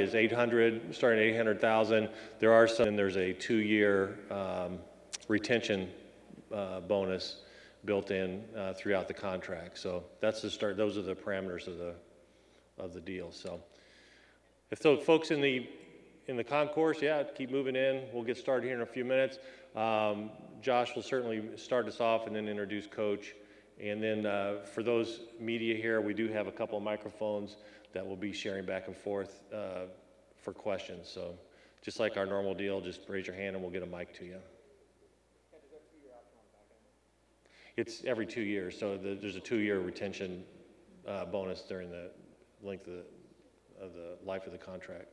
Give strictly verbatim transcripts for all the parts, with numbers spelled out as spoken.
is eight hundred, starting at eight hundred thousand. There are some, and there's a two-year um, retention uh, bonus built in uh, throughout the contract. So that's the start. Those are the parameters of the of the deal. So if the folks in the in the concourse, yeah, keep moving in. We'll get started here in a few minutes. Um, Josh will certainly start us off and then introduce Coach. And then uh, for those media here, we do have a couple of microphones that we'll be sharing back and forth uh, for questions. So just like our normal deal, just raise your hand and we'll get a mic to you. It's every two years, so the, there's a two-year retention uh, bonus during the length of the, of the life of the contract.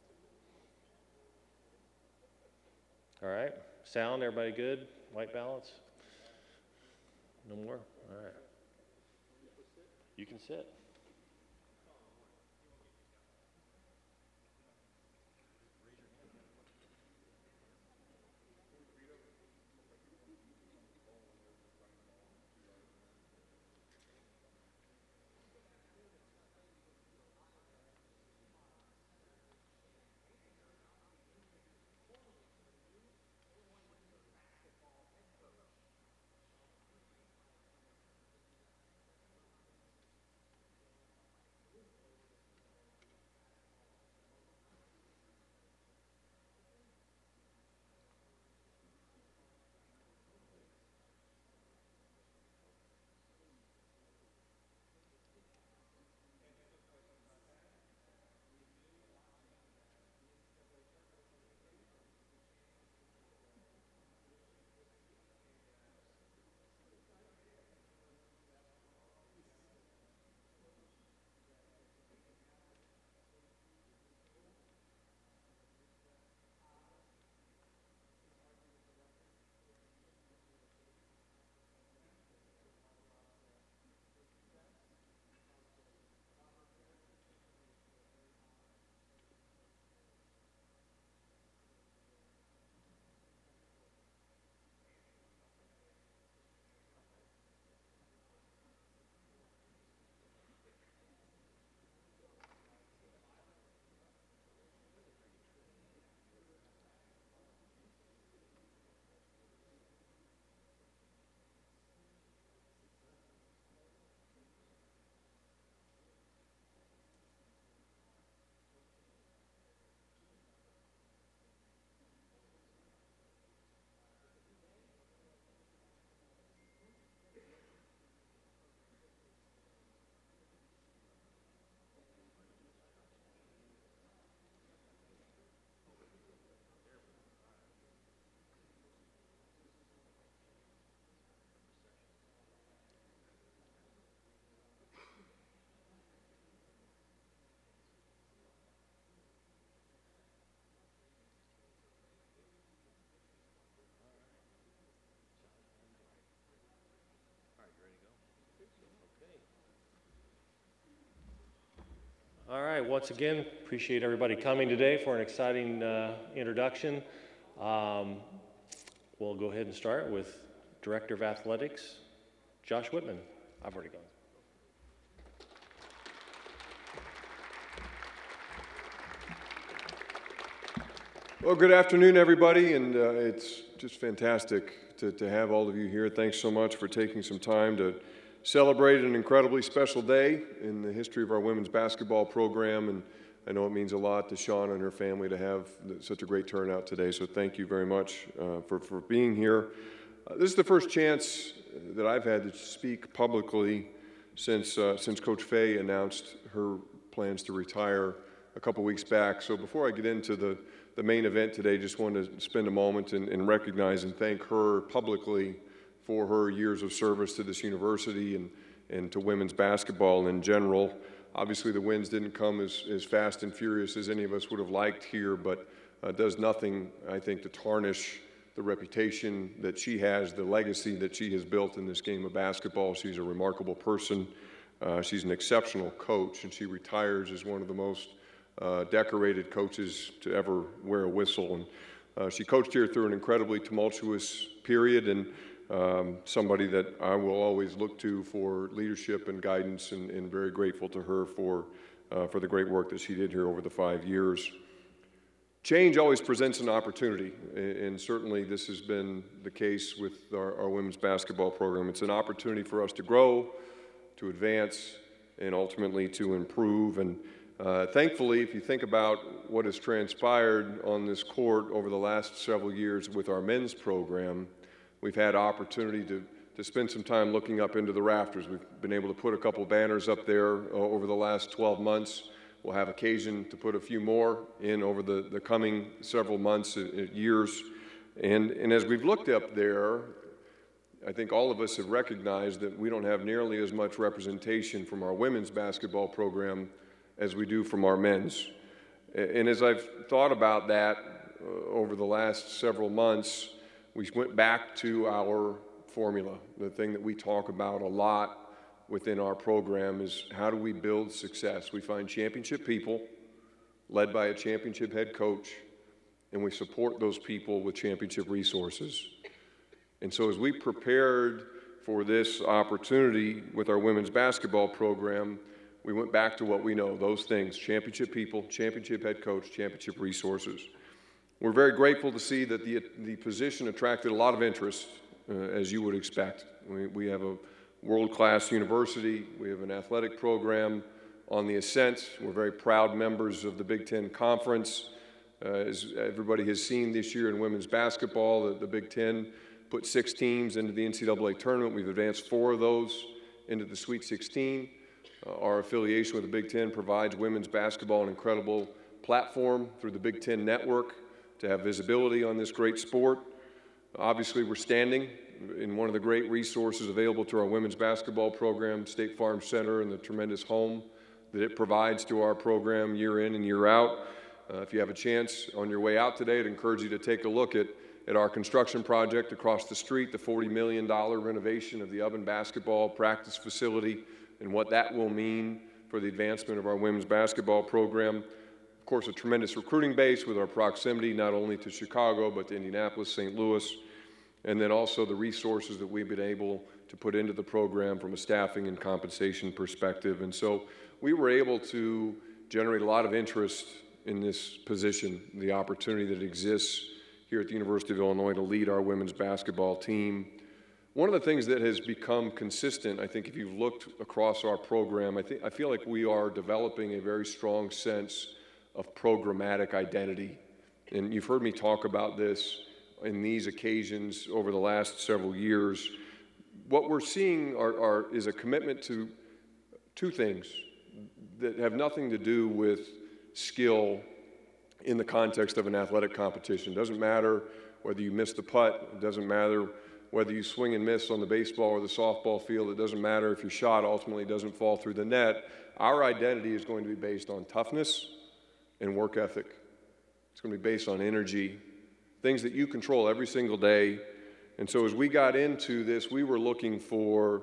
All right, sound, everybody good? White balance? No more? All right. You can sit. All right, once again, appreciate everybody coming today for an exciting uh, introduction. Um, we'll go ahead and start with Director of Athletics, Josh Whitman. I've already gone. Well, good afternoon, everybody, and uh, it's just fantastic to, to have all of you here. Thanks so much for taking some time to celebrate an incredibly special day in the history of our women's basketball program, and I know it means a lot to Shauna and her family to have such a great turnout today, so thank you very much uh, for, for being here. Uh, this is the first chance that I've had to speak publicly since, uh, since Coach Fay announced her plans to retire a couple weeks back. So before I get into the, the main event today, just wanted to spend a moment and, and recognize and thank her publicly for her years of service to this university and, and to women's basketball in general. Obviously, the wins didn't come as, as fast and furious as any of us would have liked here, but uh, does nothing, I think, to tarnish the reputation that she has, the legacy that she has built in this game of basketball. She's a remarkable person. Uh, she's an exceptional coach, and she retires as one of the most uh, decorated coaches to ever wear a whistle. And uh, she coached here through an incredibly tumultuous period, and Um, somebody that I will always look to for leadership and guidance, and, and very grateful to her for uh, for the great work that she did here over the five years. Change always presents an opportunity, and certainly this has been the case with our, our women's basketball program. It's an opportunity for us to grow, to advance, and ultimately to improve. And uh, thankfully, if you think about what has transpired on this court over the last several years with our men's program, we've had opportunity to, to spend some time looking up into the rafters. We've been able to put a couple banners up there uh, over the last twelve months. We'll have occasion to put a few more in over the, the coming several months, uh, years. And, and as we've looked up there, I think all of us have recognized that we don't have nearly as much representation from our women's basketball program as we do from our men's. And as I've thought about that uh, over the last several months, we went back to our formula. The thing that we talk about a lot within our program is how do we build success? We find championship people led by a championship head coach, and we support those people with championship resources. And so as we prepared for this opportunity with our women's basketball program, we went back to what we know, those things: championship people, championship head coach, championship resources. We're very grateful to see that the, the position attracted a lot of interest, uh, as you would expect. We, we have a world-class university. We have an athletic program on the ascent. We're very proud members of the Big Ten Conference. Uh, as everybody has seen this year in women's basketball, the, the Big Ten put six teams into the N C double A tournament. We've advanced four of those into the Sweet sixteen. Uh, our affiliation with the Big Ten provides women's basketball an incredible platform through the Big Ten Network to have visibility on this great sport. Obviously, we're standing in one of the great resources available to our women's basketball program, State Farm Center, and the tremendous home that it provides to our program year in and year out. Uh, if you have a chance on your way out today, I'd encourage you to take a look at, at our construction project across the street, the forty million dollars renovation of the Oven basketball practice facility, and what that will mean for the advancement of our women's basketball program. Of course, a tremendous recruiting base with our proximity not only to Chicago, but to Indianapolis, Saint Louis, and then also the resources that we've been able to put into the program from a staffing and compensation perspective. And so we were able to generate a lot of interest in this position, the opportunity that exists here at the University of Illinois to lead our women's basketball team. One of the things that has become consistent, I think if you've looked across our program, I, think, I feel like we are developing a very strong sense of programmatic identity. And you've heard me talk about this in these occasions over the last several years. What we're seeing are, are, is a commitment to two things that have nothing to do with skill in the context of an athletic competition. It doesn't matter whether you miss the putt. It doesn't matter whether you swing and miss on the baseball or the softball field. It doesn't matter if your shot ultimately doesn't fall through the net. Our identity is going to be based on toughness and work ethic. It's going to be based on energy, things that you control every single day. And so as we got into this, we were looking for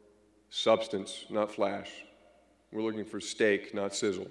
substance, not flash. We're looking for steak, not sizzle.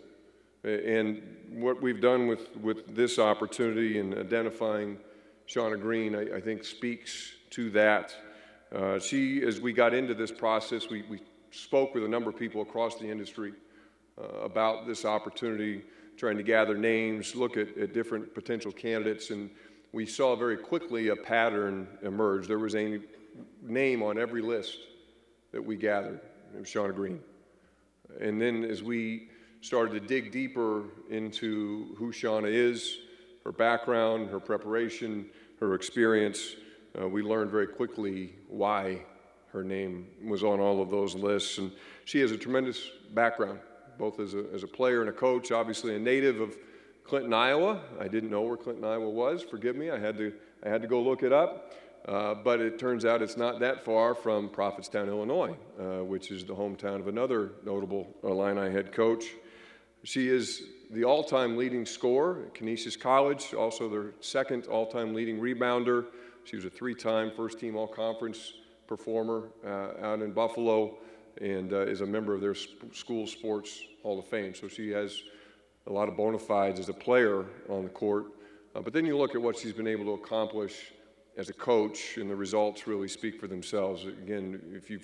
And what we've done with, with this opportunity in identifying Shauna Green, I, I think speaks to that. Uh, she, as we got into this process, we, we spoke with a number of people across the industry uh, about this opportunity, trying to gather names, look at, at different potential candidates, and we saw very quickly a pattern emerge. There was a name on every list that we gathered. It was Shauna Green. And then as we started to dig deeper into who Shauna is, her background, her preparation, her experience, uh, we learned very quickly why her name was on all of those lists. And she has a tremendous background, both as a, as a player and a coach, obviously a native of Clinton, Iowa. I didn't know where Clinton, Iowa was. Forgive me. I had to, I had to go look it up. Uh, but it turns out it's not that far from Prophetstown, Illinois, uh, which is the hometown of another notable Illini head coach. She is the all-time leading scorer at Canisius College, also their second all-time leading rebounder. She was a three-time first-team all-conference performer uh, out in Buffalo, and uh, is a member of their sp- school sports Hall of Fame. So she has a lot of bona fides as a player on the court. Uh, but then you look at what she's been able to accomplish as a coach, and the results really speak for themselves. Again, if you've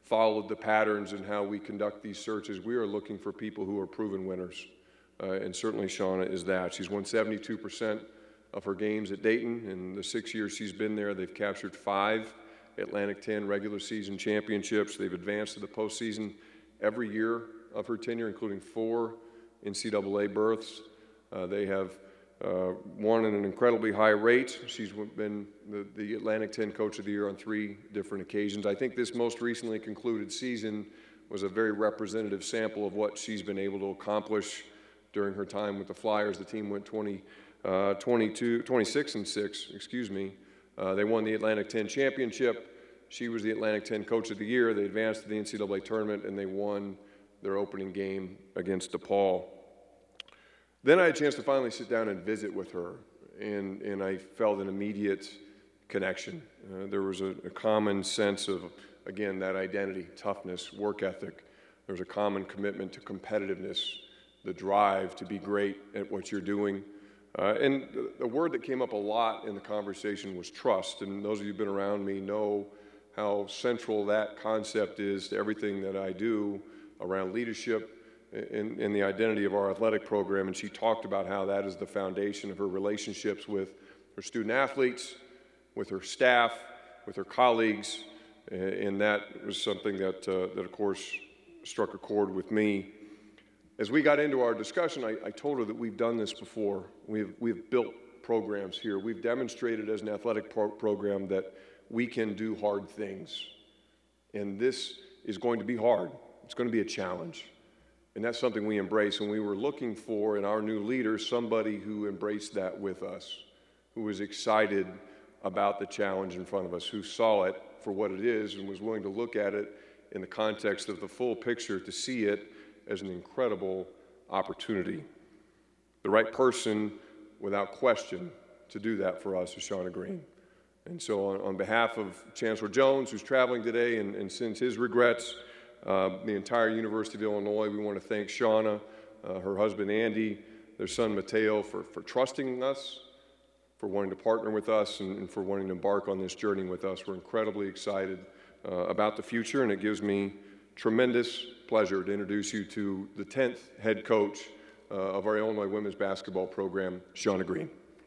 followed the patterns in how we conduct these searches, we are looking for people who are proven winners. Uh, and certainly Shauna is that. She's won seventy-two percent of her games at Dayton. In the six years she's been there, they've captured five Atlantic ten regular season championships. They've advanced to the postseason every year of her tenure, including four N C double A berths. Uh, they have uh, won at an incredibly high rate. She's been the, the Atlantic ten Coach of the Year on three different occasions. I think this most recently concluded season was a very representative sample of what she's been able to accomplish during her time with the Flyers. The team went twenty, uh, twenty-two, twenty-six and six, excuse me. Uh, they won the Atlantic ten championship. She was the Atlantic ten Coach of the Year. They advanced to the N C double A tournament, and they won their opening game against DePaul. Then I had a chance to finally sit down and visit with her, and, and I felt an immediate connection. Uh, there was a, a common sense of, again, that identity, toughness, work ethic. There was a common commitment to competitiveness, the drive to be great at what you're doing. Uh, and the, the word that came up a lot in the conversation was trust, and those of you who've been around me know how central that concept is to everything that I do around leadership and, and the identity of our athletic program. And she talked about how that is the foundation of her relationships with her student athletes, with her staff, with her colleagues, and that was something that, uh, that of course, struck a chord with me. As we got into our discussion, I, I told her that we've done this before. We've, we've built programs here. We've demonstrated as an athletic pro- program that we can do hard things. And this is going to be hard. It's going to be a challenge. And that's something we embrace. And we were looking for in our new leaders somebody who embraced that with us, who was excited about the challenge in front of us, who saw it for what it is and was willing to look at it in the context of the full picture to see it as an incredible opportunity. The right person, without question, to do that for us is Shauna Green. And so on, on behalf of Chancellor Jones, who's traveling today and, and sends his regrets, uh, the entire University of Illinois, we want to thank Shauna, uh, her husband Andy, their son Mateo for, for trusting us, for wanting to partner with us, and, and for wanting to embark on this journey with us. We're incredibly excited uh, about the future, and it gives me tremendous pleasure to introduce you to the tenth head coach uh, of our Illinois women's basketball program, Shauna Green.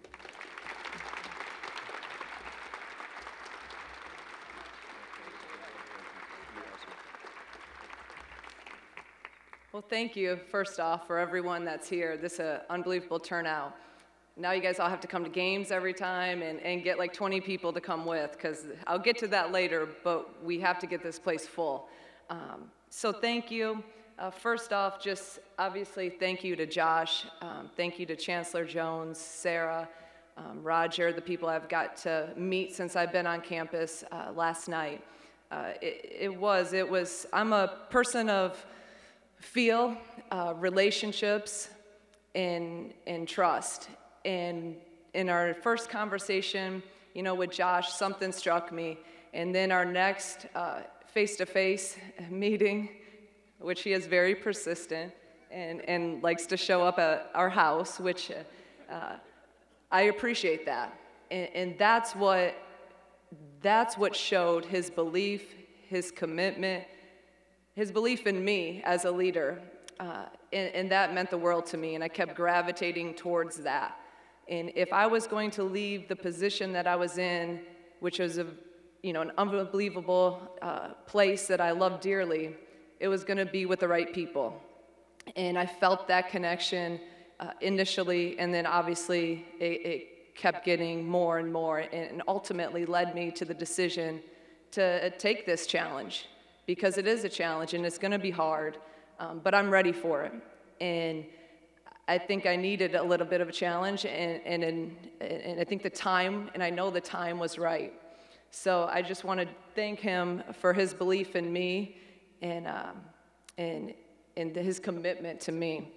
Well, thank you, first off, for everyone that's here. This is an unbelievable turnout. Now you guys all have to come to games every time and, and get like twenty people to come with, because I'll get to that later, but we have to get this place full. Um, so thank you. Uh, first off, just obviously thank you to Josh. Um, thank you to Chancellor Jones, Sarah, um, Roger, the people I've got to meet since I've been on campus uh, last night. Uh, it, it was, it was, I'm a person of feel, uh, relationships, and, and trust. And in our first conversation, you know, with Josh, something struck me. And then our next uh, face-to-face meeting, which he is very persistent and, and likes to show up at our house, which uh, I appreciate that. And, and that's what that's what showed his belief, his commitment, his belief in me as a leader. Uh, and, and that meant the world to me, and I kept gravitating towards that. And if I was going to leave the position that I was in, which was a, you know, an unbelievable uh, place that I love dearly, it was going to be with the right people. And I felt that connection uh, initially, and then obviously it, it kept getting more and more, and ultimately led me to the decision to take this challenge, because it is a challenge and it's going to be hard, um, but I'm ready for it. And I think I needed a little bit of a challenge, and, and, and, and I think the time, and I know the time was right. So I just want to thank him for his belief in me and, um, and, and his commitment to me.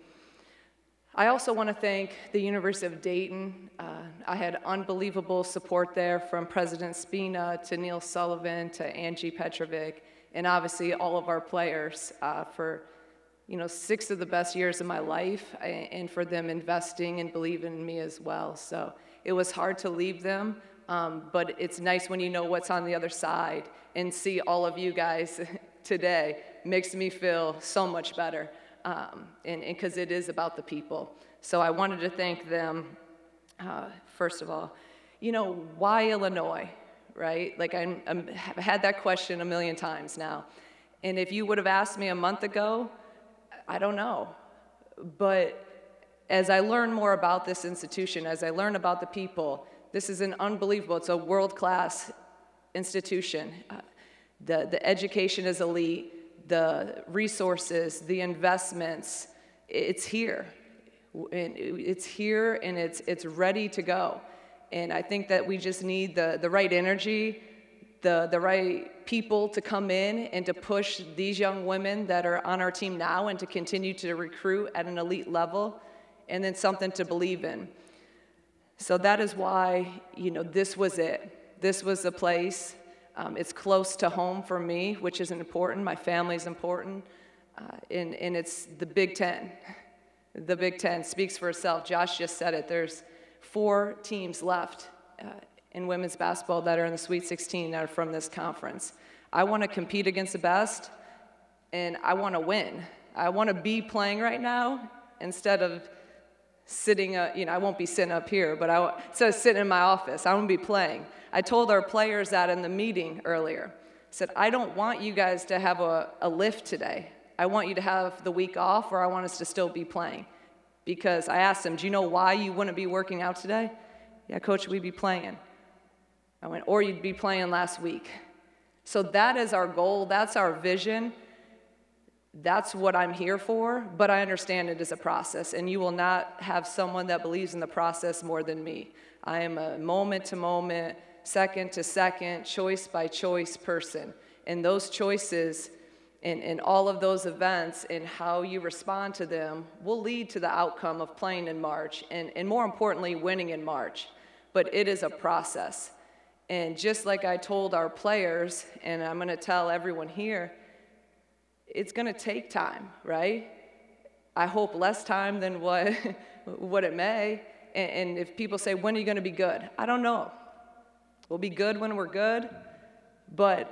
I also want to thank the University of Dayton. Uh, I had unbelievable support there, from President Spina to Neil Sullivan to Angie Petrovic, and obviously all of our players uh, for you know, six of the best years of my life, and for them investing and believing in me as well. So it was hard to leave them, um, but it's nice when you know what's on the other side and see all of you guys today makes me feel so much better, um, and because it is about the people. So I wanted to thank them, uh, first of all. You know, why Illinois, right? Like, I'm, I'm, I've had that question a million times now. And if you would have asked me a month ago, I don't know. But as I learn more about this institution, as I learn about the people, this is an unbelievable, it's a world-class institution. Uh, the, the education is elite, the resources, the investments, it's here. And it's here and it's, it's ready to go. And I think that we just need the, the right energy, the, the right people to come in and to push these young women that are on our team now and to continue to recruit at an elite level, and then something to believe in. So that is why, you know, this was it. This was the place. Um, it's close to home for me, which is important. My family's important. Uh, and, and it's the Big Ten. The Big Ten speaks for itself. Josh just said it. There's four teams left uh, in women's basketball that are in the Sweet sixteen that are from this conference. I want to compete against the best, and I want to win. I want to be playing right now instead of sitting, uh, you know, I won't be sitting up here, but I, instead of sitting in my office, I want to be playing. I told our players that in the meeting earlier. I said, I don't want you guys to have a, a lift today. I want you to have the week off, or I want us to still be playing. Because I asked them, do you know why you wouldn't be working out today? Yeah, Coach, we'd be playing. I went, or you'd be playing last week. So that is our goal. That's our vision. That's what I'm here for, but I understand it is a process, and you will not have someone that believes in the process more than me. I am a moment-to-moment, second-to-second, choice-by-choice person, and those choices and, and all of those events and how you respond to them will lead to the outcome of playing in March, and, and more importantly, winning in March. But it is a process. And just like I told our players, and I'm going to tell everyone here, it's going to take time, right? I hope less time than what, what it may. And, and if people say, when are you going to be good? I don't know. We'll be good when we're good, but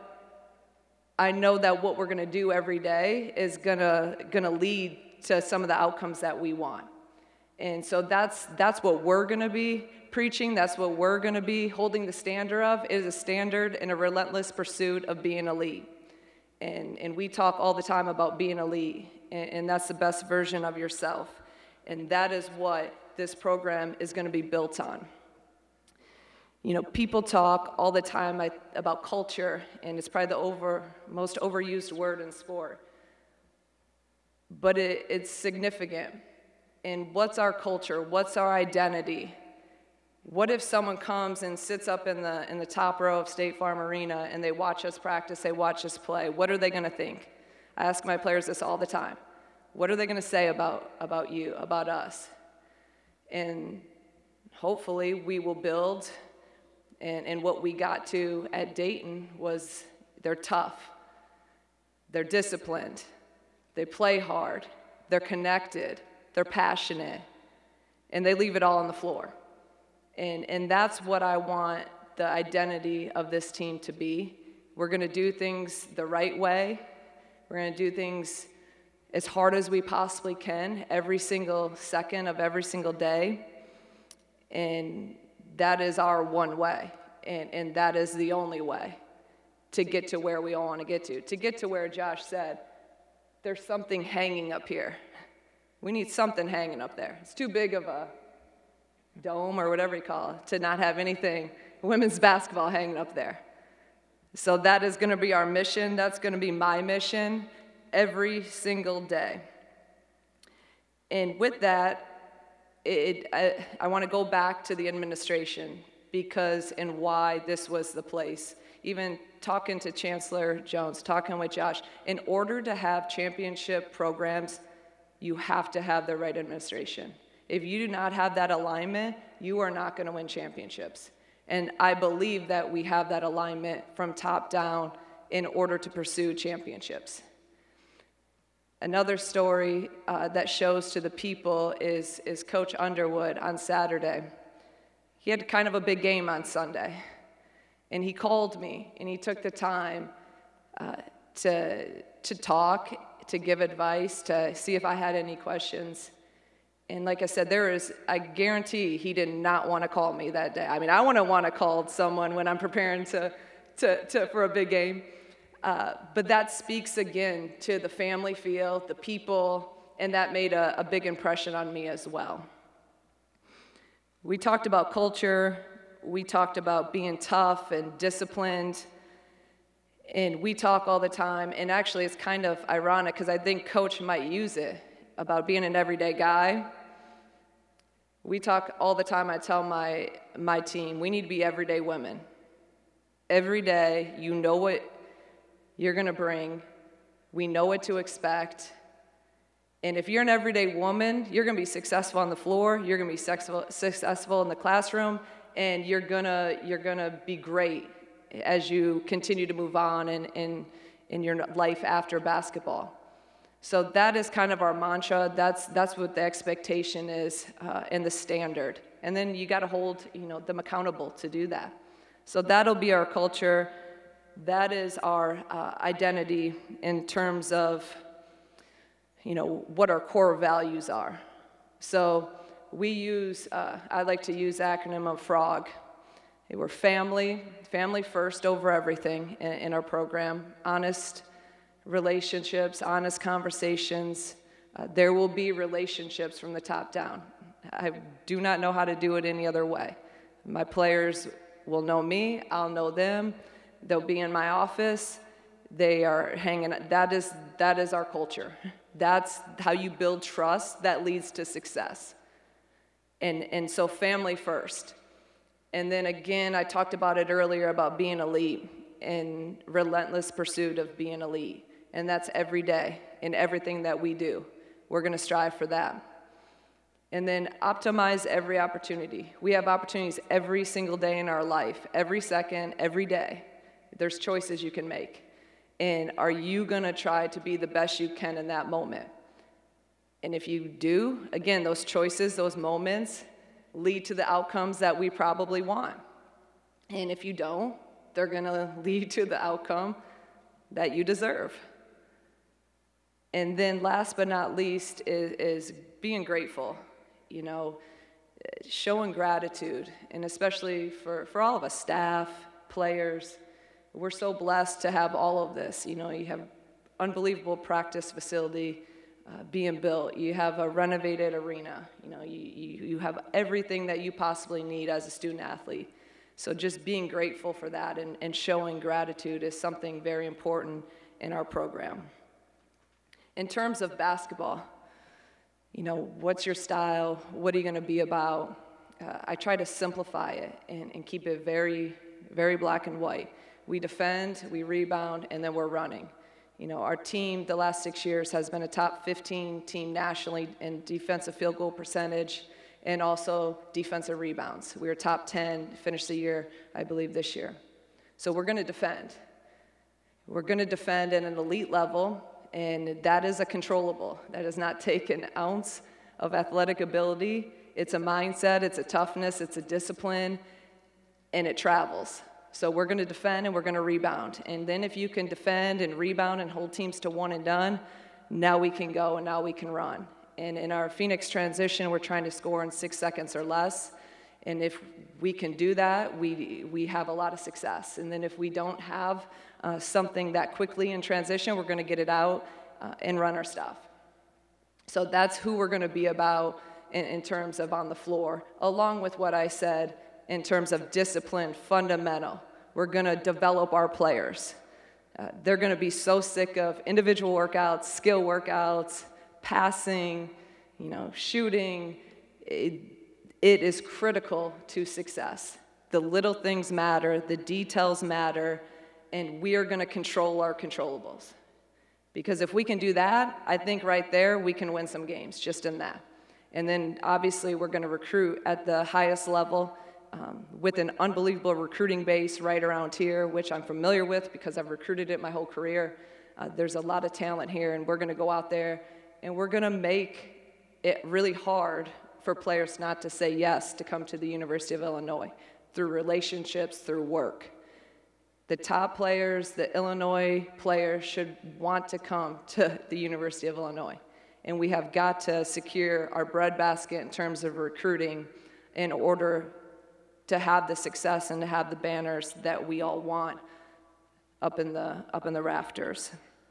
I know that what we're going to do every day is going to going to lead to some of the outcomes that we want. And so that's that's what we're going to be preaching. That's what we're going to be holding the standard of. It is a standard and a relentless pursuit of being elite. And, and we talk all the time about being elite, and, and that's the best version of yourself. And that is what this program is going to be built on. You know, people talk all the time about culture, and it's probably the over, most overused word in sport. But it, it's significant. And what's our culture? What's our identity? What if someone comes and sits up in the in the top row of State Farm Arena and they watch us practice, they watch us play? What are they going to think? I ask my players this all the time. What are they going to say about, about you, about us? And hopefully we will build, and, and what we got to at Dayton was they're tough, they're disciplined, they play hard, they're connected, they're passionate, and they leave it all on the floor. And, and that's what I want the identity of this team to be. We're going to do things the right way. We're going to do things as hard as we possibly can every single second of every single day. And that is our one way. And, and that is the only way to get to where we all want to get to. To get to where Josh said, there's something hanging up here. We need something hanging up there. It's too big of a dome or whatever you call it, to not have anything, women's basketball hanging up there. So that is going to be our mission. That's going to be my mission every single day. And with that, it, I, I want to go back to the administration because and why this was the place. Even talking to Chancellor Jones, talking with Josh, in order to have championship programs, you have to have the right administration. If you do not have that alignment, you are not going to win championships. And I believe that we have that alignment from top down in order to pursue championships. Another story uh, that shows to the people is, is Coach Underwood on Saturday. He had kind of a big game on Sunday. And he called me, and he took the time uh, to, to talk, to give advice, to see if I had any questions. And like I said, there is, I guarantee he did not want to call me that day. I mean, I wouldn't want to call someone when I'm preparing to, to, to for a big game. Uh, but that speaks again to the family feel, the people, and that made a, a big impression on me as well. We talked about culture, we talked about being tough and disciplined, and we talk all the time, and actually it's kind of ironic because I think Coach might use it about being an everyday guy. We talk all the time, I tell my, my team, we need to be everyday women. Every day, you know what you're gonna bring, we know what to expect, and if you're an everyday woman, you're gonna be successful on the floor, you're gonna be successful, successful in the classroom, and you're gonna, you're gonna be great as you continue to move on in, in, in your life after basketball. So that is kind of our mantra. That's, that's what the expectation is uh, and the standard. And then you gotta hold, you know, them accountable to do that. So that'll be our culture. That is our uh, identity in terms of, you know, what our core values are. So we use, uh, I like to use the acronym of FROG. We're family, family first over everything in, in our program. Honest relationships, honest conversations. Uh, there will be relationships from the top down. I do not know how to do it any other way. My players will know me, I'll know them. They'll be in my office. They are hanging, that is, that is our culture. That's how you build trust that leads to success. And, and so family first. And then again, I talked about it earlier about being elite and relentless pursuit of being elite. And that's every day in everything that we do. We're gonna strive for that. And then optimize every opportunity. We have opportunities every single day in our life, every second, every day. There's choices you can make. And are you gonna try to be the best you can in that moment? And if you do, again, those choices, those moments lead to the outcomes that we probably want. And if you don't, they're gonna lead to the outcome that you deserve. And then last but not least is, is being grateful, you know, showing gratitude, and especially for, for all of us, staff, players. We're so blessed to have all of this. You know, you have unbelievable practice facility uh, being built. You have a renovated arena. You know, you, you, you have everything that you possibly need as a student athlete. So just being grateful for that and, and showing gratitude is something very important in our program. In terms of basketball, you know, what's your style? What are you gonna be about? Uh, I try to simplify it and, and keep it very, very black and white. We defend, we rebound, and then we're running. You know, our team the last six years has been a top fifteen team nationally in defensive field goal percentage and also defensive rebounds. We were top ten, finished the year, I believe, this year. So we're gonna defend. We're gonna defend at an elite level, and that is a controllable. That does not take an ounce of athletic ability. It's a mindset, it's a toughness, it's a discipline, and it travels. So we're gonna defend and we're gonna rebound. And then if you can defend and rebound and hold teams to one and done, now we can go and now we can run. And in our Phoenix transition, we're trying to score in six seconds or less. And if we can do that, we, we have a lot of success. And then if we don't have uh, something that quickly in transition, we're gonna get it out uh, and run our stuff. So that's who we're gonna be about in, in terms of on the floor, along with what I said in terms of discipline, fundamental. We're gonna develop our players. Uh, they're gonna be so sick of individual workouts, skill workouts, passing, you know, shooting. It, it is critical to success. The little things matter, the details matter, and we are gonna control our controllables. Because if we can do that, I think right there we can win some games, just in that. And then obviously we're gonna recruit at the highest level um, with an unbelievable recruiting base right around here, which I'm familiar with because I've recruited it my whole career. Uh, there's a lot of talent here, and we're gonna go out there and we're gonna make it really hard for players not to say yes to come to the University of Illinois through relationships, through work. The top players, the Illinois players, should want to come to the University of Illinois. And we have got to secure our breadbasket in terms of recruiting in order to have the success and to have the banners that we all want up in the, up in the rafters.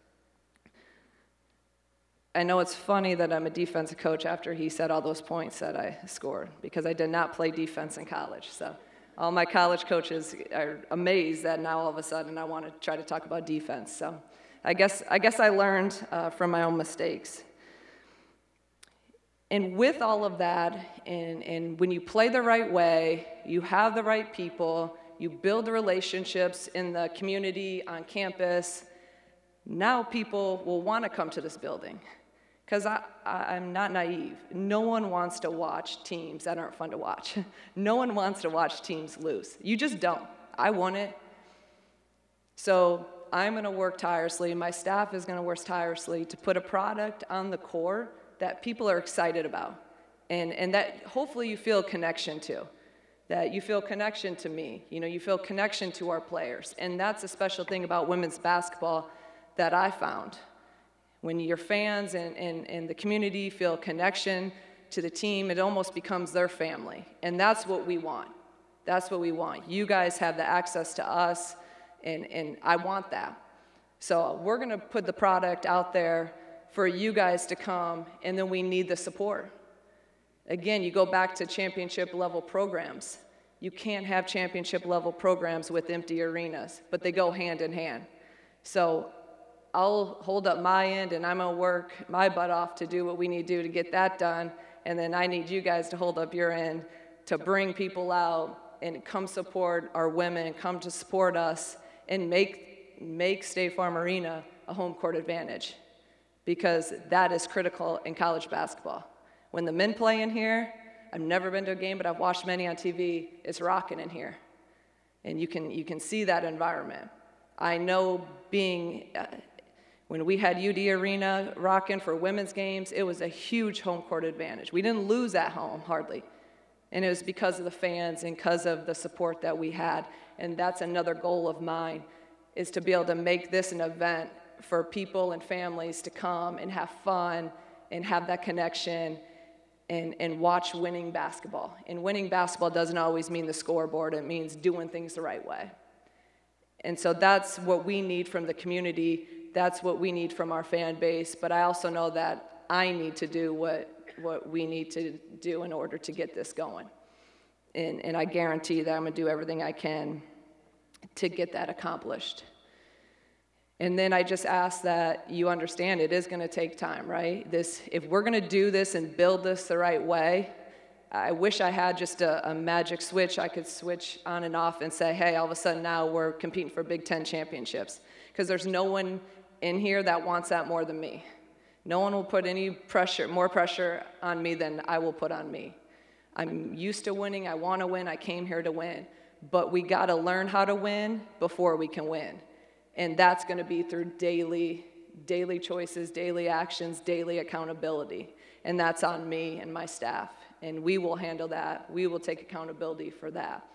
I know it's funny that I'm a defensive coach after he said all those points that I scored, because I did not play defense in college. So all my college coaches are amazed that now all of a sudden I want to try to talk about defense. So I guess I guess I learned uh, from my own mistakes. And with all of that, and, and when you play the right way, you have the right people, you build the relationships in the community, on campus, now people will want to come to this building. Because I, I, I'm not naive. No one wants to watch teams that aren't fun to watch. No one wants to watch teams lose. You just don't. I want it. So I'm going to work tirelessly. My staff is going to work tirelessly to put a product on the core that people are excited about. And, and that hopefully you feel connection to. That you feel connection to me. You know, you feel connection to our players. And that's a special thing about women's basketball that I found. When your fans and, and, and the community feel connection to the team, it almost becomes their family. And that's what we want. That's what we want. You guys have the access to us, and, and I want that. So we're going to put the product out there for you guys to come, and then we need the support. Again, you go back to championship level programs. You can't have championship level programs with empty arenas, but they go hand in hand. So I'll hold up my end, and I'm gonna work my butt off to do what we need to do to get that done, and then I need you guys to hold up your end to bring people out and come support our women, come to support us, and make, make State Farm Arena a home court advantage, because that is critical in college basketball. When the men play in here, I've never been to a game, but I've watched many on T V, it's rocking in here. And you can, you can see that environment. I know being, uh, when we had U D Arena rocking for women's games, it was a huge home court advantage. We didn't lose at home, hardly. And it was because of the fans and because of the support that we had. And that's another goal of mine, is to be able to make this an event for people and families to come and have fun and have that connection and, and watch winning basketball. And winning basketball doesn't always mean the scoreboard. It means doing things the right way. And so that's what we need from the community. That's what we need from our fan base. But I also know that I need to do what, what we need to do in order to get this going. And, and I guarantee that I'm going to do everything I can to get that accomplished. And then I just ask that you understand it is going to take time, right? This, if we're going to do this and build this the right way, I wish I had just a, a magic switch I could switch on and off and say, hey, all of a sudden now we're competing for Big Ten championships. Because there's no one in here that wants that more than me. No one will put any pressure, more pressure on me than I will put on me. I'm used to winning. I want to win. I came here to win. But we got to learn how to win before we can win. And that's going to be through daily, daily choices, daily actions, daily accountability. And that's on me and my staff. And we will handle that. We will take accountability for that.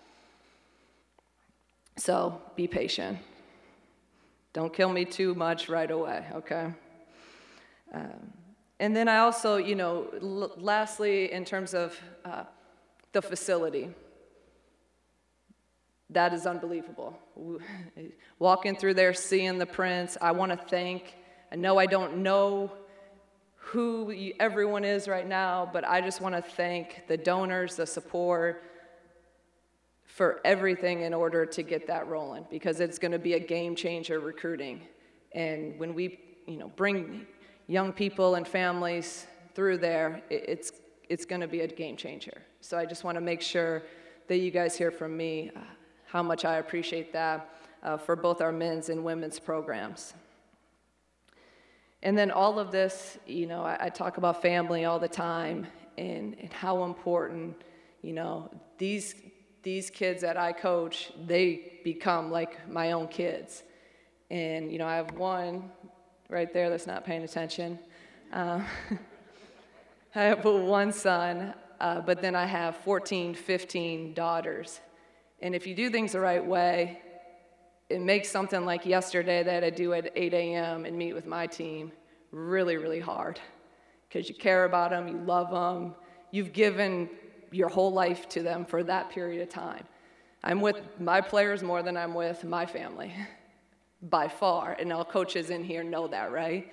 So be patient. Don't kill me too much right away, okay? Um, and then I also, you know, l- lastly, in terms of uh, the facility, that is unbelievable. Walking through there, seeing the prints, I want to thank, I know I don't know who everyone is right now, but I just want to thank the donors, the support, for everything in order to get that rolling, because it's going to be a game changer recruiting. And when we, you know, bring young people and families through there, it's, it's going to be a game changer. So I just want to make sure that you guys hear from me uh, how much I appreciate that uh, for both our men's and women's programs. And then all of this, you know, I, I talk about family all the time, and, and how important, you know, these these kids that I coach, they become like my own kids. And, you know, I have one right there that's not paying attention. Uh, I have one son, uh, but then I have fourteen, fifteen daughters. And if you do things the right way, it makes something like yesterday that I do at eight a.m. and meet with my team really, really hard, because you care about them, you love them, you've given your whole life to them for that period of time. I'm with my players more than I'm with my family, by far, and all coaches in here know that, right?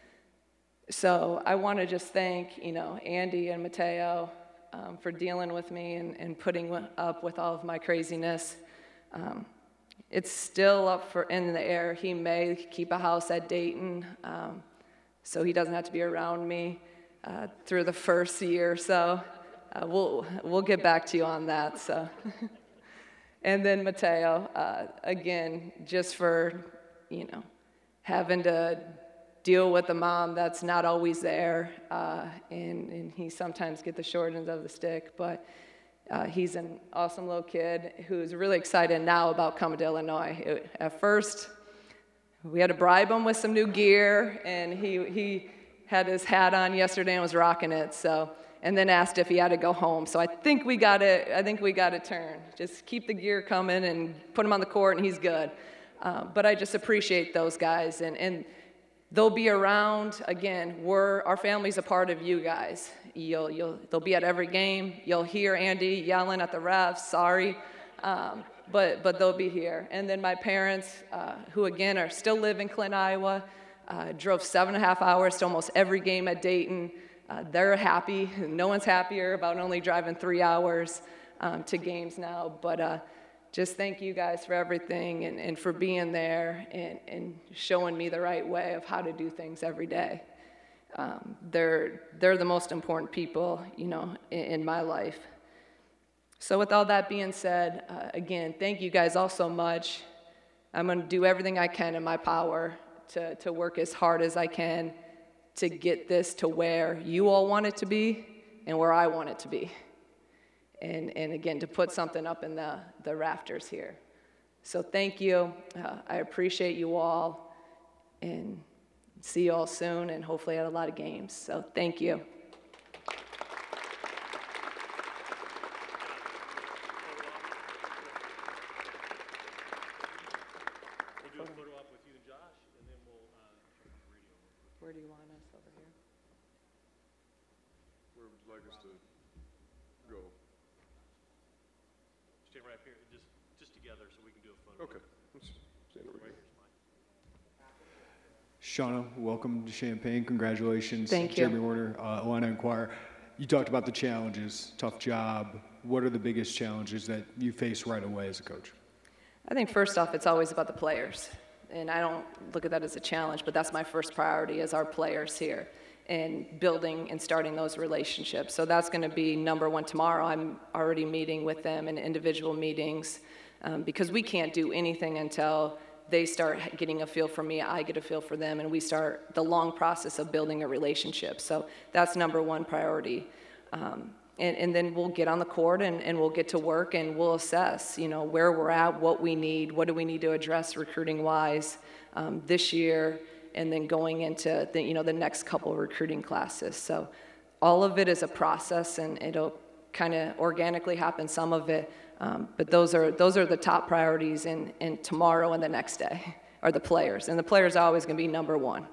So I want to just thank, you know, Andy and Mateo um, for dealing with me and, and putting up with all of my craziness. Um, it's still up for in the air. He may keep a house at Dayton, um, so he doesn't have to be around me uh, through the first year. So uh, we'll we'll get back to you on that. So, and then Mateo, uh, again, just for, you know, having to deal with a mom that's not always there, uh, and, and he sometimes get the short end of the stick, but uh, he's an awesome little kid who's really excited now about coming to Illinois. It, at first, we had to bribe him with some new gear, and he he had his hat on yesterday and was rocking it, so, and then asked if he had to go home. So I think we got it, I think we got a turn. Just keep the gear coming and put him on the court, and he's good. Uh, but I just appreciate those guys, and, and they'll be around. Again, we're, our family's a part of you guys. You'll, you'll, they'll be at every game. You'll hear Andy yelling at the refs, sorry, um, but, but they'll be here. And then my parents, uh, who again are still live in Clinton, Iowa, uh, drove seven and a half hours to almost every game at Dayton. Uh, they're happy. No one's happier about only driving three hours um, to games now, but uh, just thank you guys for everything and, and for being there and, and showing me the right way of how to do things every day. Um, they're, they're the most important people, you know, in, in my life. So with all that being said, uh, again, thank you guys all so much. I'm going to do everything I can in my power to, to work as hard as I can to get this to where you all want it to be and where I want it to be. And, and again, to put something up in the, the rafters here. So thank you. Uh, I appreciate you all. And see you all soon, and hopefully at a lot of games. So thank you. We'll do a photo op with you and Josh, and then we'll uh, turn the radio over. Where do you want us over here? Where would you like us to go? Stand right up here, just, just together so we can do a photo. Okay, let's stand over here. Shauna, welcome to Champaign. Congratulations. Thank you. Jeremy Warner, uh, Illini Inquirer. You talked about the challenges, tough job. What are the biggest challenges that you face right away as a coach? I think first off, it's always about the players. And I don't look at that as a challenge, but that's my first priority is our players here and building and starting those relationships. So that's going to be number one tomorrow. I'm already meeting with them in individual meetings um, because we can't do anything until they start getting a feel for me, I get a feel for them, and we start the long process of building a relationship. So that's number one priority. Um, and, and then we'll get on the court and, and we'll get to work and we'll assess, you know, where we're at, what we need, what do we need to address recruiting-wise um, this year, and then going into the, you know, the next couple of recruiting classes. So all of it is a process, and it'll kind of organically happen, some of it. Um, but those are those are the top priorities in, in tomorrow and the next day, are the players. And the players are always going to be number one.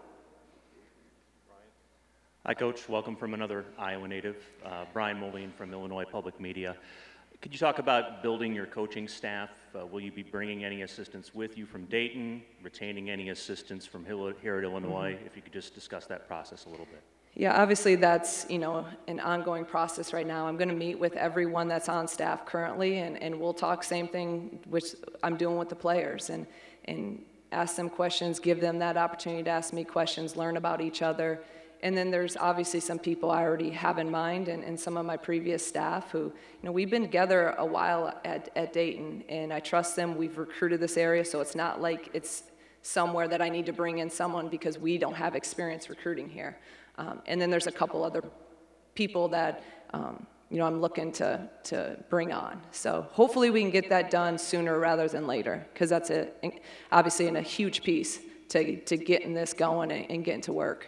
Hi, Coach. Welcome from another Iowa native, uh, Brian Moline from Illinois Public Media. Could you talk about building your coaching staff? Uh, will you be bringing any assistants with you from Dayton, retaining any assistants from here at Illinois? Mm-hmm. If you could just discuss that process a little bit. Yeah, obviously that's, you know, an ongoing process right now. I'm going to meet with everyone that's on staff currently, and, and we'll talk same thing which I'm doing with the players, and, and ask them questions, give them that opportunity to ask me questions, learn about each other. And then there's obviously some people I already have in mind, and, and some of my previous staff who, you know, we've been together a while at, at Dayton, and I trust them. We've recruited this area, so it's not like it's somewhere that I need to bring in someone because we don't have experience recruiting here. Um, and then there's a couple other people that, um, you know, I'm looking to, to bring on. So hopefully we can get that done sooner rather than later, because that's a, obviously in a huge piece to, to getting this going and, and getting to work.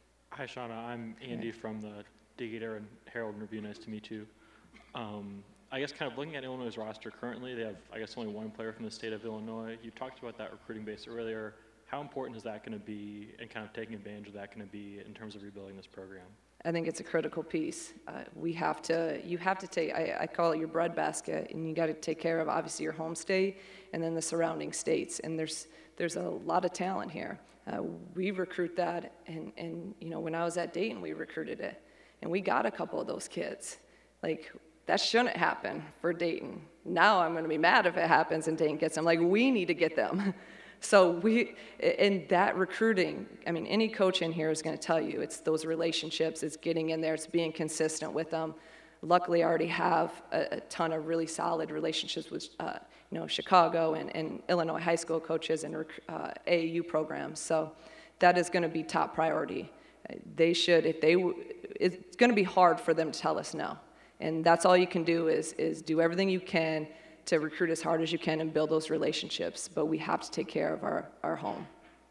Hi, Shauna. I'm Andy from the Decatur and Herald and Review. Nice to meet you. Um, I guess kind of looking at Illinois' roster currently, they have, I guess, only one player from the state of Illinois. You talked about that recruiting base earlier. How important is that going to be, and kind of taking advantage of that going to be in terms of rebuilding this program? I think it's a critical piece. Uh, we have to, you have to take, I, I call it your breadbasket, and you got to take care of obviously your home state and then the surrounding states. And there's there's a lot of talent here. Uh, we recruit that, and, and you know, when I was at Dayton, we recruited it. And we got a couple of those kids. Like, that shouldn't happen for Dayton. Now I'm gonna be mad if it happens and Dayton gets them. Like, we need to get them. So we, in that recruiting, I mean, any coach in here is gonna tell you, it's those relationships, it's getting in there, it's being consistent with them. Luckily, I already have a, a ton of really solid relationships with, uh, you know, Chicago and, and Illinois high school coaches and uh, A A U programs. So that is gonna be top priority. They should, if they, it's gonna be hard for them to tell us no. And that's all you can do is, is do everything you can to recruit as hard as you can and build those relationships. But we have to take care of our, our home.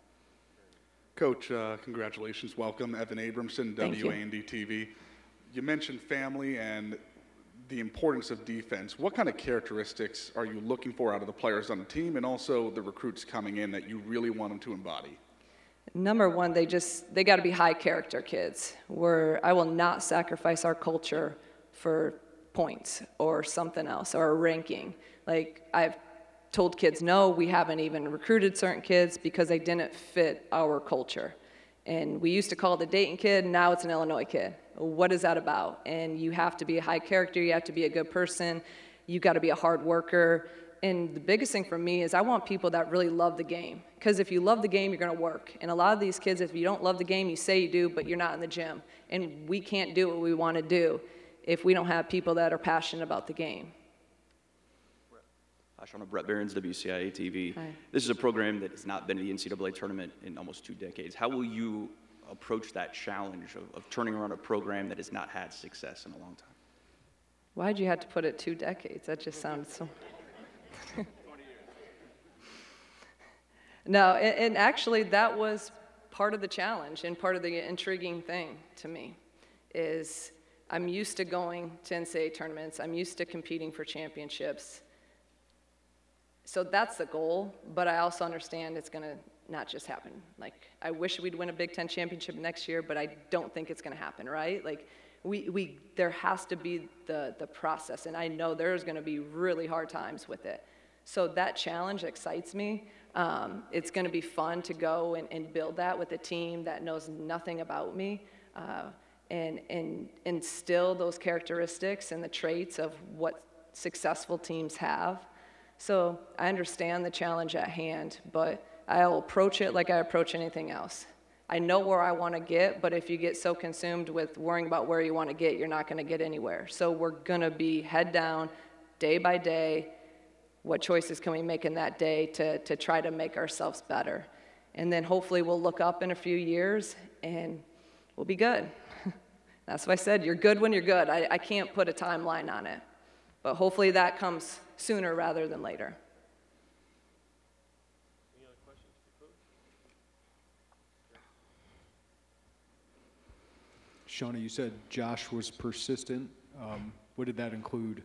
Coach, uh, congratulations. Welcome. Evan Abramson, W A N D T V. You mentioned family and the importance of defense. What kind of characteristics are you looking for out of the players on the team and also the recruits coming in that you really want them to embody? Number one, they just, they got to be high character kids. Where I will not sacrifice our culture for points or something else or a ranking. Like, I've told kids, no, we haven't even recruited certain kids because they didn't fit our culture. And we used to call it a Dayton kid, now it's an Illinois kid. What is that about? And you have to be a high character, you have to be a good person, you got to be a hard worker. And the biggest thing for me is I want people that really love the game. Because if you love the game, you're going to work. And a lot of these kids, if you don't love the game, you say you do, but you're not in the gym. And we can't do what we want to do if we don't have people that are passionate about the game. Hi, Sean. I'm Brett Behrens, W C I A T V. Hi. This is a program that has not been to the N C double A tournament in almost two decades. How will you approach that challenge of, of turning around a program that has not had success in a long time? Why'd you have to put it two decades? That just sounds so... No, and, and actually that was part of the challenge and part of the intriguing thing to me is I'm used to going to N C double A tournaments. I'm used to competing for championships. So that's the goal, but I also understand it's going to not just happen. Like, I wish we'd win a Big Ten championship next year, but I don't think it's going to happen, right? Like, we, we there has to be the, the process, and I know there's going to be really hard times with it. So that challenge excites me. Um, it's going to be fun to go and, and build that with a team that knows nothing about me uh, and, and instill those characteristics and the traits of what successful teams have. So I understand the challenge at hand, but I'll approach it like I approach anything else. I know where I want to get, but if you get so consumed with worrying about where you want to get, you're not going to get anywhere. So we're going to be head down, day by day. What choices can we make in that day to, to try to make ourselves better? And then hopefully we'll look up in a few years and we'll be good. That's what I said, you're good when you're good. I, I can't put a timeline on it. But hopefully that comes sooner rather than later. Any other questions for Coach? Shauna, you said Josh was persistent. Um, what did that include?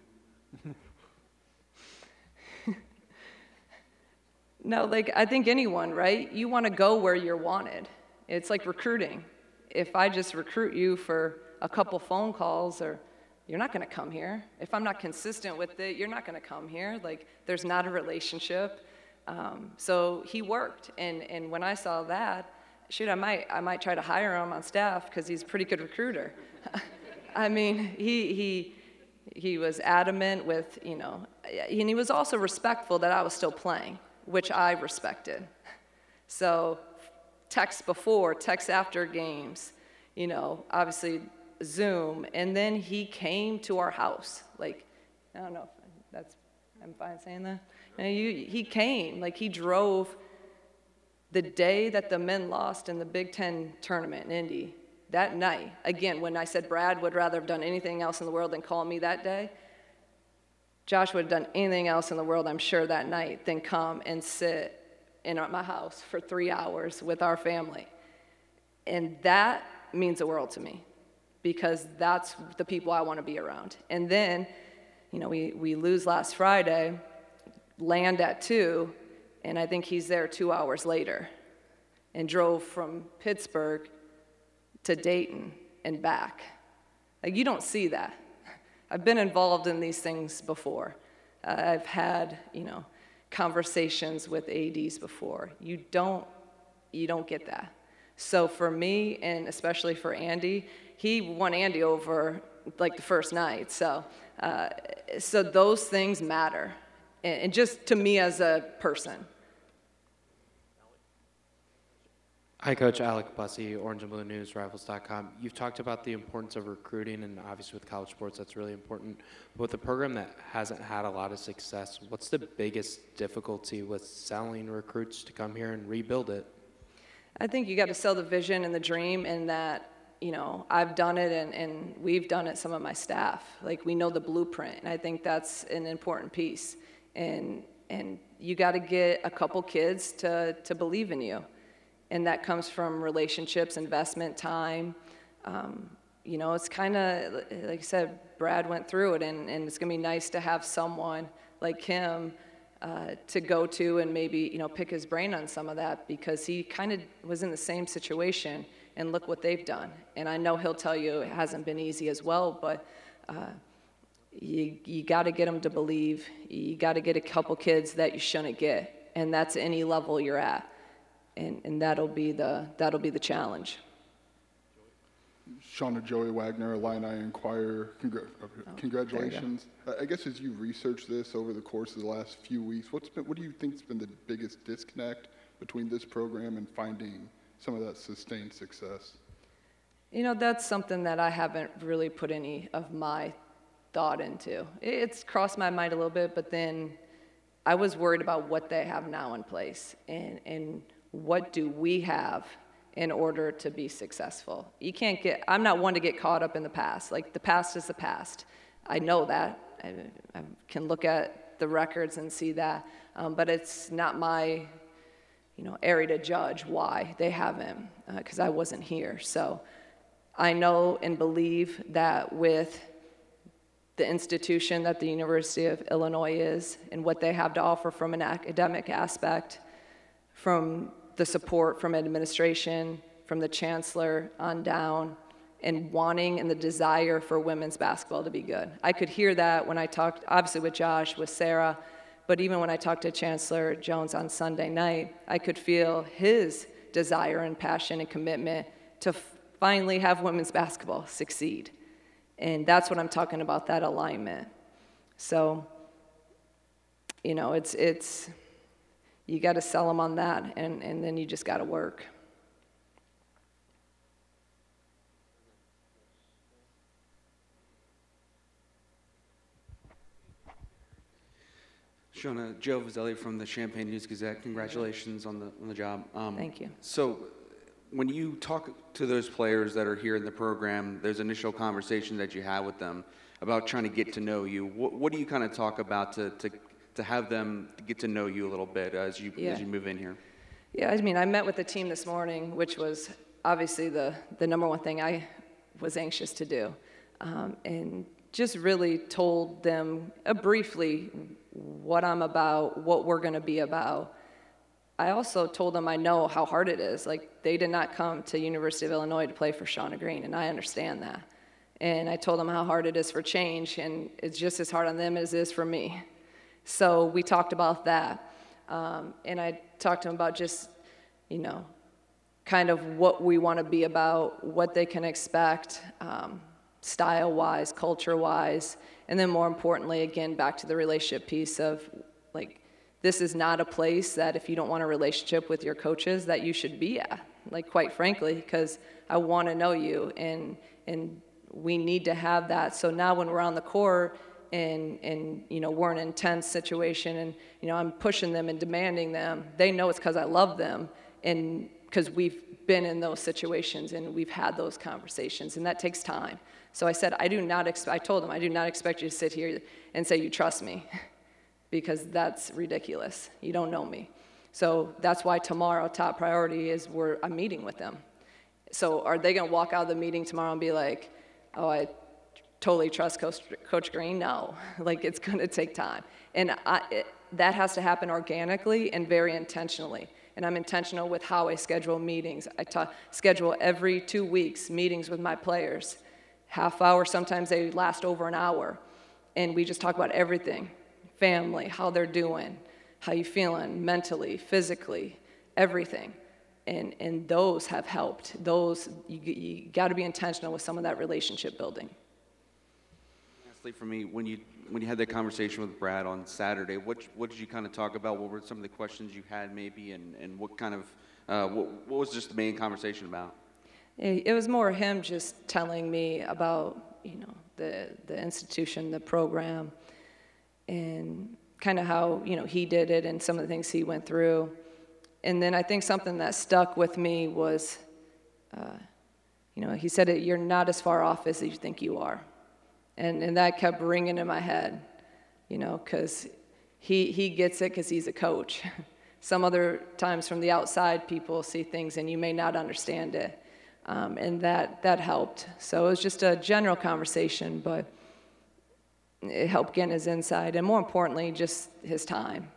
No, like, I think anyone, right? You want to go where you're wanted. It's like recruiting. If I just recruit you for a couple phone calls, or you're not going to come here. If I'm not consistent with it, you're not going to come here. Like, there's not a relationship. Um, so he worked, and, and when I saw that, shoot, I might I might try to hire him on staff because he's a pretty good recruiter. I mean, he he he was adamant with, you know, and he was also respectful that I was still playing, which I respected. So text before, text after games, you know, obviously Zoom, and then he came to our house. Like, I don't know if that's, I'm fine saying that. And you, he came, like he drove the day that the men lost in the Big Ten tournament in Indy, that night. Again, when I said Brad would rather have done anything else in the world than call me that day, Josh would have done anything else in the world, I'm sure, that night than come and sit in my house for three hours with our family. And that means the world to me because that's the people I want to be around. And then you know, we, we lose last Friday, land at two, and I think he's there two hours later and drove from Pittsburgh to Dayton and back. Like, you don't see that. I've been involved in these things before. Uh, I've had, you know, conversations with A Ds before. You don't, you don't get that. So for me, and especially for Andy, he won Andy over like the first night. So, uh, so those things matter, and, and just to me as a person. Hi, Coach. Alec Bussey, Orange and Blue News, Rivals dot com. You've talked about the importance of recruiting, and obviously with college sports, that's really important. But with a program that hasn't had a lot of success, what's the biggest difficulty with selling recruits to come here and rebuild it? I think you got to sell the vision and the dream, and that, you know, I've done it, and, and we've done it, some of my staff. Like, we know the blueprint, and I think that's an important piece. And, and you got to get a couple kids to, to believe in you. And that comes from relationships, investment, time. Um, you know, it's kind of, like I said, Brad went through it, and, and it's going to be nice to have someone like him uh, to go to and maybe, you know, pick his brain on some of that, because he kind of was in the same situation, and look what they've done. And I know he'll tell you it hasn't been easy as well, but uh, you, you got to get them to believe. You got to get a couple kids that you shouldn't get, and that's any level you're at. And, and that'll be the that'll be the challenge. Shauna Joey Wagner, Illini Inquirer. Congra- Oh, congratulations. I guess as you researched this over the course of the last few weeks, what's been, what do you think has been the biggest disconnect between this program and finding some of that sustained success? You know, that's something that I haven't really put any of my thought into. It's crossed my mind a little bit, but then I was worried about what they have now in place, and and what do we have in order to be successful. You can't get, I'm not one to get caught up in the past. Like, the past is the past. I know that. I, I can look at the records and see that, um, but it's not my, you know, area to judge why they haven't, because uh, I wasn't here. So I know and believe that with the institution that the University of Illinois is, and what they have to offer from an academic aspect, from the support from administration, from the chancellor on down, and wanting and the desire for women's basketball to be good. I could hear that when I talked, obviously with Josh, with Sarah, but even when I talked to Chancellor Jones on Sunday night, I could feel his desire and passion and commitment to f- finally have women's basketball succeed. And that's what I'm talking about, that alignment. So, you know, it's, it's, you got to sell them on that, and, and then you just got to work. Shona, Joe Vazzelli from the Champaign News Gazette. Congratulations on the on the job. Um, Thank you. So, when you talk to those players that are here in the program, there's initial conversations that you have with them about trying to get to know you. What, what do you kind of talk about to, to to have them get to know you a little bit as you Yeah. as you move in here? Yeah, I mean, I met with the team this morning, which was obviously the, the number one thing I was anxious to do, um, and just really told them uh, briefly what I'm about, what we're going to be about. I also told them I know how hard it is. Like, they did not come to University of Illinois to play for Shauna Green, and I understand that. And I told them how hard it is for change, and it's just as hard on them as it is for me. So we talked about that. Um, and I talked to them about just, you know, kind of what we want to be about, what they can expect, um, style-wise, culture-wise, and then more importantly, again, back to the relationship piece of, like, this is not a place that if you don't want a relationship with your coaches that you should be at, like, quite frankly, because I want to know you, and and we need to have that. So now when we're on the court, and, and you know, we're in an intense situation, and, you know, I'm pushing them and demanding them, they know it's because I love them, and because we've been in those situations, and we've had those conversations, and that takes time. So I said, I do not expect, I told them, I do not expect you to sit here and say you trust me, because that's ridiculous. You don't know me. So that's why tomorrow, top priority is we're, I'm meeting with them. So are they going to walk out of the meeting tomorrow and be like, oh, I totally trust Coach, Coach Green? No, like it's going to take time. And I, it, that has to happen organically and very intentionally. And I'm intentional with how I schedule meetings. I ta- schedule every two weeks meetings with my players. Half hour, sometimes they last over an hour. And we just talk about everything. Family, how they're doing, how you feeling mentally, physically, everything. And, and those have helped. Those, you, you got to be intentional with some of that relationship building. Lastly, for me, when you when you had that conversation with Brad on Saturday, what what did you kind of talk about? What were some of the questions you had, maybe, and, and what kind of uh, what what was just the main conversation about? It was more him just telling me about, you know, the the institution, the program, and kind of how, you know, he did it and some of the things he went through. And then I think something that stuck with me was, uh, you know, he said, you're not as far off as you think you are. And and that kept ringing in my head, you know, because he, he gets it because he's a coach. Some other times from the outside, people see things and you may not understand it. Um, and that, that helped. So it was just a general conversation, but it helped get his insight, and more importantly, just his time.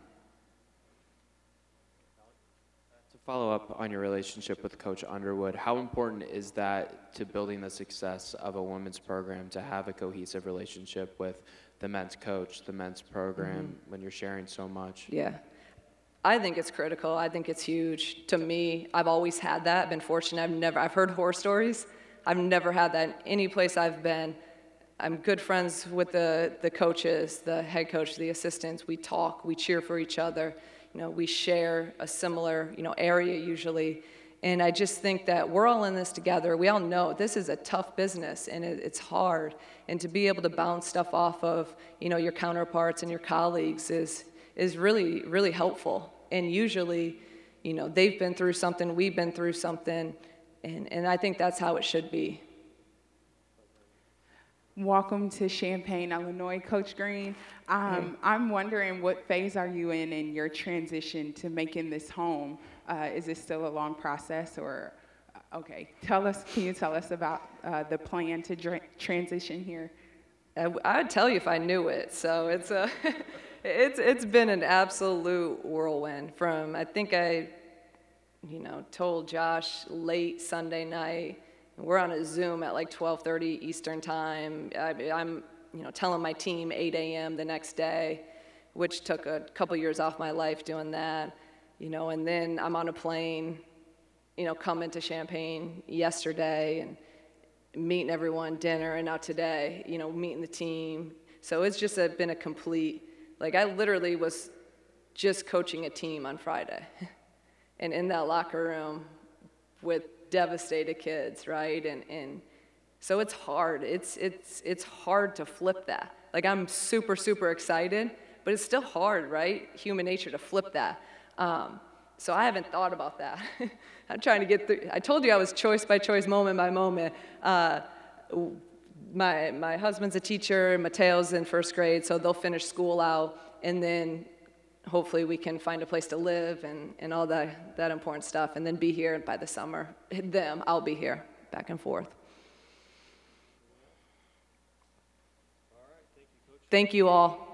To follow up on your relationship with Coach Underwood, how important is that to building the success of a women's program, to have a cohesive relationship with the men's coach, the men's program, mm-hmm. when you're sharing so much? Yeah. I think it's critical. I think it's huge. To me, I've always had that. I've been fortunate. I've never, I've heard horror stories. I've never had that in any place I've been. I'm good friends with the, the coaches, the head coach, the assistants. We talk, we cheer for each other. You know, we share a similar, you know, area usually. And I just think that we're all in this together. We all know this is a tough business and it, it's hard. And to be able to bounce stuff off of, you know, your counterparts and your colleagues is is really, really helpful. And usually, you know, they've been through something, we've been through something, and, and I think that's how it should be. Welcome to Champaign, Illinois, Coach Green. Um, I'm wondering, what phase are you in in your transition to making this home? Uh, is it still a long process, or, okay, tell us, can you tell us about uh, the plan to dra- transition here? I, I'd tell you if I knew it, so it's a... It's it's been an absolute whirlwind. From I think I, you know, told Josh late Sunday night. We're on a Zoom at like twelve thirty Eastern time. I, I'm you know telling my team eight a.m. the next day, which took a couple years off my life doing that. You know, and then I'm on a plane, you know, coming to Champaign yesterday and meeting everyone, dinner, and now today, you know, meeting the team. So it's just a, been a complete. Like, I literally was just coaching a team on Friday and in that locker room with devastated kids, right? And and so it's hard. It's it's it's hard to flip that. Like, I'm super, super excited, but it's still hard, right? Human nature to flip that. Um, so I haven't thought about that. I'm trying to get through. I told you I was choice by choice, moment by moment. Uh, My my husband's a teacher, Mateo's in first grade, so they'll finish school out, and then hopefully we can find a place to live and, and all that, that important stuff, and then be here by the summer. Them, I'll be here, back and forth. All right, thank you, Coach. Thank you all.